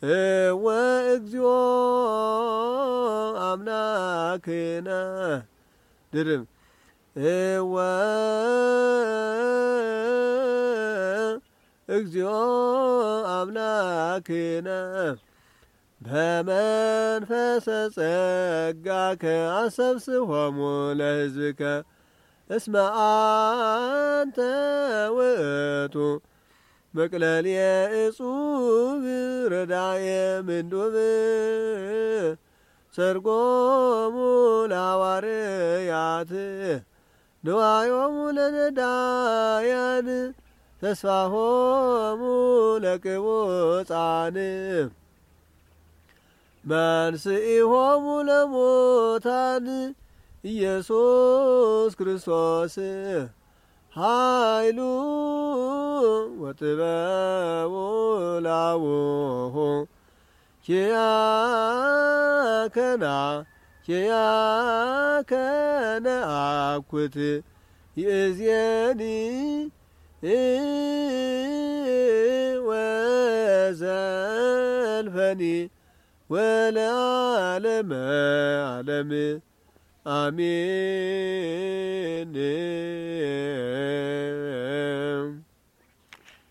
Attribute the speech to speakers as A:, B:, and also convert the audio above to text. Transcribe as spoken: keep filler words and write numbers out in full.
A: ወእግዚኦ አምላክነ ድርብ እወ እግዚኦ አምላክነ በመንፈሰ ጸጋከ አሰብስሆሙ ለሕዝብከ እስመ አንተ ውእቱ መቅለልየ እጹብ ረዳየ ምንዱብ ሰርጎሙ ለሐዋርያት ንዋዮሙ ለነዳያን ተስፋሆሙ ለቅቡጻን መንስኢሆሙ ለሙታን ኢየሱስ ክርስቶስ ኃይሉ ወጥበቡ ላቡሁ ኪያከና ኪያከነ አኩት ይእዜኒ ወዘልፈኒ ወለዓለመ ዓለም አሜን።